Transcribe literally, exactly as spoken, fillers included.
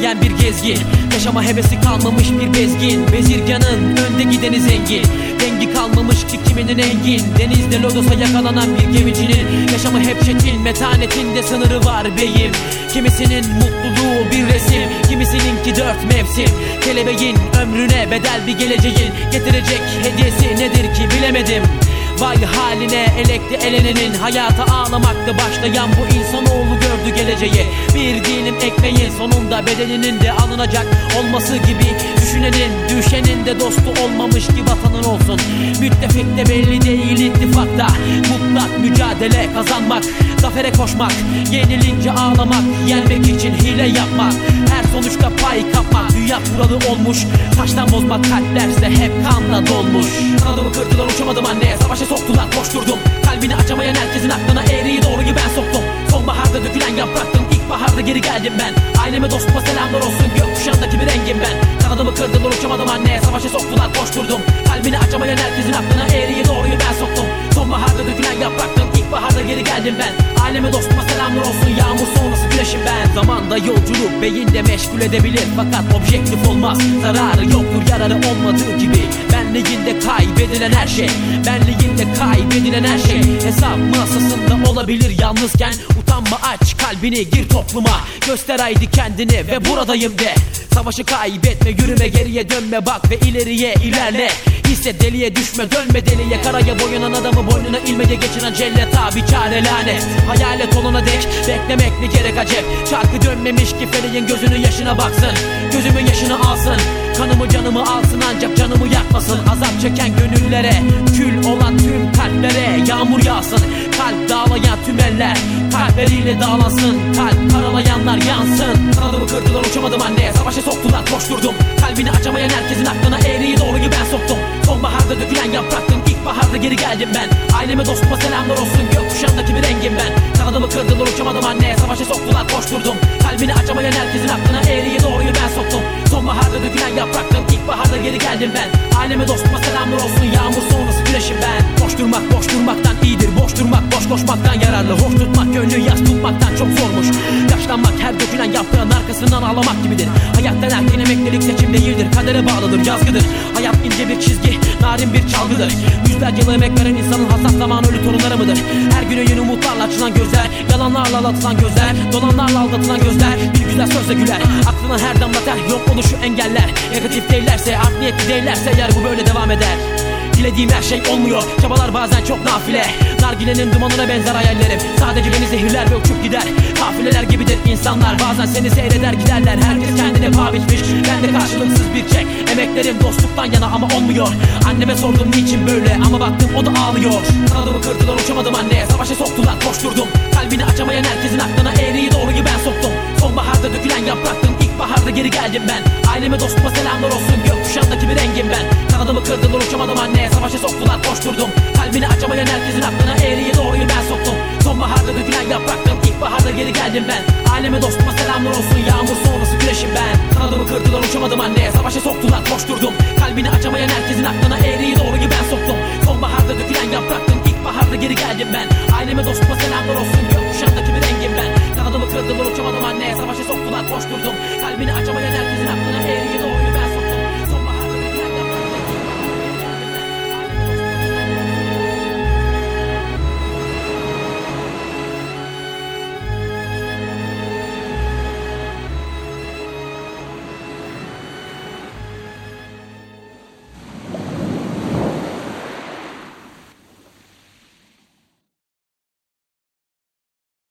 bekleyen bir gezgin, yaşama hevesi kalmamış bir bezgin, bezirganın önde gideni zengin, dengi kalmamış ki kiminin engin. Denizde lodosa yakalanan bir gemicinin yaşamı hep çetin, metanetinde sınırı var beyim. Kimisinin mutluluğu bir resim, kimisininki dört mevsim. Kelebeğin ömrüne bedel bir geleceğin getirecek hediyesi nedir ki bilemedim. Vay haline elekti elenenin, hayata ağlamakta başlayan bu insanoğlu gördü geleceği. Bir dilim ekmeğin sonunda bedeninin de alınacak olması gibi, düşünenin düşenin de dostu olmamış ki vatanın olsun. Müttefik de belli değil ittifakta, mutlak mücadele kazanmak, zafere koşmak, yenilince ağlamak, yenmek için hile yapmak, her sonuçta pay kapmak. Dünya kuralı olmuş, taştan bozma kalplerse hep kanla dolmuş. Kanadımı kırdılar, uçamadım anne, savaşa soktular, koşturdum. Kalbini açamayan herkesin aklına eğriyi doğruyu ben soktum. Sonbaharda dökülen yapraktım, ilkbaharda geri geldim ben. Aileme dostuma selamlar olsun, gökkuşağındaki bir rengim ben. Kanadımı kırdılar, uçamadım anne, savaşa soktular, koşturdum. Kalbini açamayan herkesin aklına eğriyi doğruyu ben soktum. Sonbaharda dökülen yapraktım, ilkbaharda geri geldim ben. Aileme dostuma selamlar olsun, yağmur sonrası güneşim ben. Zamanda yolculuk beyinde meşgul edebilir, fakat objektif olmaz. Zararı yoktur yararı olmadığı gibi. Benliğinde kaybedilen her şey, benliğinde kaybedilen her şey hesap masasında olabilir yalnızken. Utanma, aç kalbini, gir topluma, göster haydi kendini ve buradayım de. Savaşı kaybetme, yürüme, geriye dönme, bak ve ileriye ilerle. Hisset, deliye düşme, dönme deliye. Karaya boyanan adamı boynuna ilmece geçiren cellet abi çare lanet. Hayalet olana dek beklemek ne gerek acep. Çarkı dönmemiş ki feleğin gözünün yaşına baksın, gözümün yaşını alsın. Kanımı canımı alsın ancak canımı yakmasın. Azap çeken gönüllere, kül olan tüm kalplere yağmur yağsın. Kalp dağlayan tüm eller kalpleriyle dağlansın. Kalp karalayanlar yansın. Kanadımı kırdılar, uçamadım anne, savaşa soktular, koşturdum. Kalbini açamayan herkesin aklına eğriyi doğruyu ben soktum. Sonbaharda dökülen yapraktım, ilkbaharda geri geldim ben. Aileme dostuma selamlar olsun, gökkuşağındaki bir rengim ben. Kanadımı kırdılar, uçamadım anne, savaşa soktular, koşturdum. Kalbini açamayan herkesin aklına eğriyi doğruyu ben soktum. Sonbaharda dökülen yapraktım, ilkbaharda geri geldim ben. Aileme dostuma selamlar olsun, yağmur sonrası güneşim ben. Boş durmak boş durmaktan iyidir, boş durmak boş koşmaktan yararlı. Hoş tutmak gönlü yas tutmaktan çok zormuş. Yaşlanmak her dökülen yaprağın arkasından ağlamak gibidir. Hayattan erken emeklilik seçim değildir, kadere bağlıdır, yazgıdır. Hayat ince bir çizgi, narin bir çalgıdır. Yüzlerce yıl emek veren insanın hassas zaman ölü torunları mıdır? Her güne yeni umutlarla açılan gözler, yalanlarla aldatılan gözler, dolanlarla aldatılan gözler, bir güzel sözle güler. Aklına her damla ter, yok oluşu engeller. Negatif değillerse, art niyetli değillerse eğer bu böyle devam eder. Dilediğim her şey olmuyor, çabalar bazen çok nafile. Nargilenin dumanına benzer hayallerim, sadece beni zehirler ve uçup gider. Kafileler gibidir insanlar, bazen seni seyreder giderler. Herkes kendine paha biçmiş, ben de karşılıksız bir çek. Emeklerim dostluktan yana ama olmuyor. Anneme sordum niçin böyle, ama baktım o da ağlıyor. Kanadımı kırdılar, uçamadım anne, savaşa soktular, koşturdum. Kalbini açamayan herkesin aklına eğriyi doğruyu ben soktum. Sonbaharda dökülen yapraktım, ilkbaharda geri geldim ben. Aileme dostuma selamlar olsun, gökkuşağındaki bir rengim ben. Kanadımı kırdılar, uçamadım anne, savaşa soktular, koşturdum. Kalbini açamayan herkesin aklına eğriyi doğruyu ben soktum. Sonbaharda dökülen yapraktım, ilkbaharda geri geldim ben. Aileme dostuma selamlar olsun, yağmur sonrası güneşim ben. Kanadımı kırdılar, uçamadım anne, savaşa soktular, koşturdum. Kalbini açamayan herkesin aklına eğriyi doğruyu ben soktum. Sonbaharda dökülen yapraktım, ilkbaharda geri geldim ben. Aileme dostuma selamlar olsun, gökkuşağındaki bir rengim ben. Kanadımı kırdılar, uçamadım anne, savaşa soktular, koşturdum. Kalbini açamayan herkesin aklına eğriyi